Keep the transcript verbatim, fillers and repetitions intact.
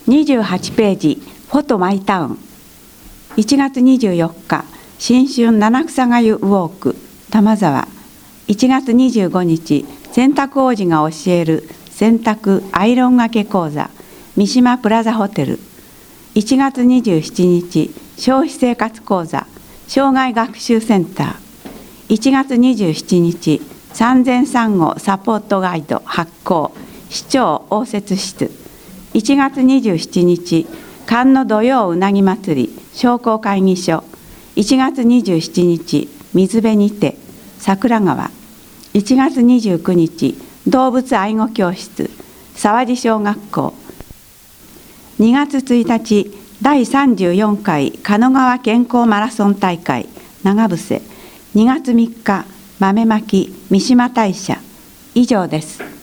にじゅうはちページフォトマイタウン。いちがつにじゅうよっか新春七草がゆウォーク玉沢。いちがつにじゅうごにち洗濯王子が教える洗濯アイロンがけ講座三島プラザホテル。いちがつにじゅうしちにち消費生活講座障害学習センター。いちがつにじゅうしちにち産前産後サポートガイド発行市長応接室。いちがつにじゅうしちにち寒の土曜うなぎ祭り商工会議所。いちがつにじゅうしちにち水辺にて桜川。いちがつにじゅうくにち動物愛護教室沢地小学校。にがつついたちだいさんじゅうよんかい神奈川健康マラソン大会長伏。にがつみっか豆まき三島大社。以上です。